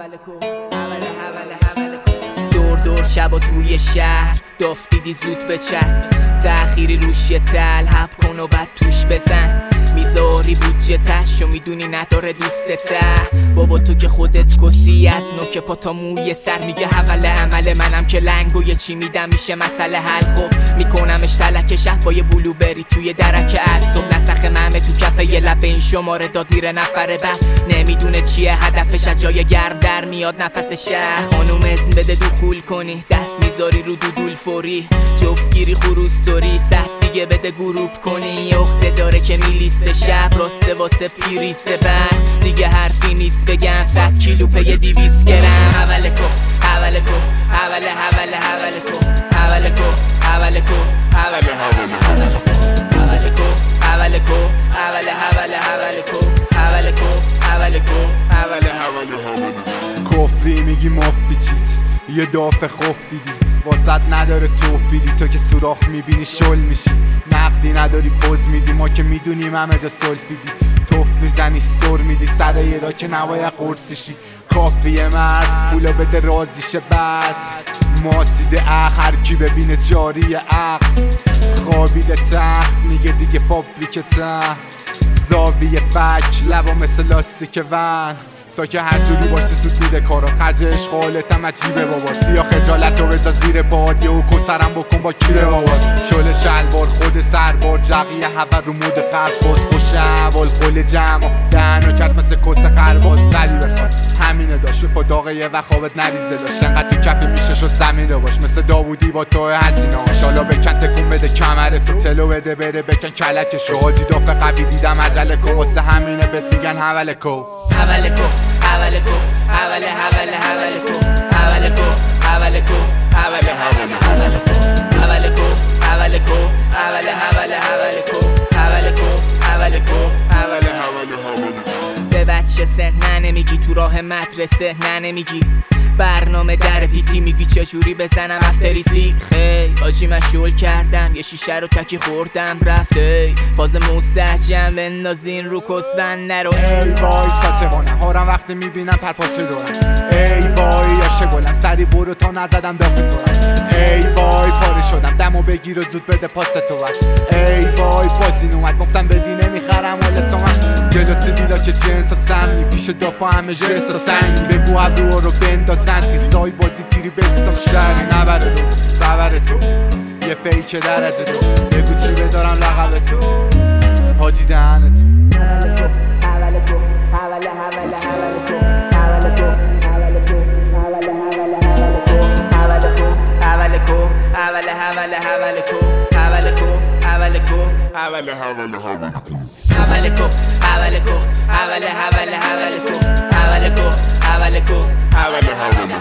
دور دور شب و توی شهر دافتیدی زود بچسب، تأخیری روش یه تلحب کن و بعد توش بزن. میذاری بودجه تش و میدونی نداره دوستته. بابا تو که خودت کسی از نوک پا تا موی سر. میگه حول عمل منم که لنگ و یه چی میدم میشه مسئله حل. خب میکنمش تلک شب با یه بلوبری توی درک از صبح. نسخ مهمه تو کفه یه لب این شماره دادیر نفره بعد نمیدونه چیه هدفش. از جای گرم در میاد نفس شهر. خانوم ازن بده دخول کنی، دست میذاری رو دودول فوری. جفتگیری خروستوری سخت دیگه بده گروپ کنی. عقده داره که میلیسته شب راسته واسه پیریسته بعد دیگه حرفی نیست بگم 100 کیلو پی 200 گرم. حوله کو حوله کو حوله حوله حوله کو حوله کو حوله کو حوله حوله حوله کو حوله کو حوله حوله حوله کو حوله کو حوله کو حوله حوله. کفری میگی مافی چیت یه دافه خوف دیدی واسط نداره توفیدی. تو که سوراخ میبینی شل میشی، نقدی نداری پوز میدی. ما که میدونیم همه جا سلفیدی، توف میزنی سر میدی سر یه را که نباید قرصشی. کافیه مرد پولو بده رازیشه بعد ماسیده هر کی ببینه جاری عقل. خوابیده تخت میگه دیگه فابریکه ته زاویه فک لبا مثل لاستیک ون. تا که هر جوری باشه سود میده کارات خرج اشغالت هم عجیبه بابات. بیا خجالت رو بذار زیر باد یه او کسرم بکن با کیره بابات. شل شلوار خود سربار جقیه هوا رو مود قرد باز خوشم والخول جمع دهنو کرد مثل کس خرباز. ندی بخواد همینه داشت با داغه یه و خوابت نریزه داشت. انقدر تو کف میشش و زمینه باش مثل داوودی با تو هزینه هاش. حالا بکن تکون بده کمرتو تلو بده بره بکن کلکشو. حاجی دافه قوی دیدم عجله کو واسه همینه بهت میگن حوله کو حوله کو حوله کو حوله حوله حوله کو حوله کو حوله کو حوله حوله حوله کو حوله کو حوله کو حوله حوله حوله کو حوله کو حوله کو حوله حوله حوله. به بچه سن نمیگی تو راه مدرسه نمیگی برنامه در پیتی میگی چجوری بزنم افتریسی. خی آجی مشغول کردم یه شیشه رو تکی خوردم رفته فاز مستحجم بندازین رو کسبن نرو. ای وای ساسه بانم هارم وقتی میبینم پرپاسه دارم. ای وای یاشه گلم سری برو تا نزدم دافی دارم. ای وای پاره شدم دمو بگیر و زود بده پاست تو بر. ای وای بازین اومد گفتم بدی نمیخرم حالت تو من. جلوسی دیلا که جنس و سمی پیش دافا همه جست و سنگی. بگو ابرو رو بندازن تیزای بازی تیری بستم شهری نبره دوست ببره تو یه فیچه درجه تو. بگو چی بذارم لقب تو حاجی دهنت. حوله کو حوله حوله حوله کو حوله کو حوله کو حوله حوله حوله کو حوله کو حوله کو حوله حوله حوله کو حوله کو حوله کو حوله حوله حوله کو حوله کو حوله کو حوله حوله حوله کو حوله کو حوله کو حوله حوله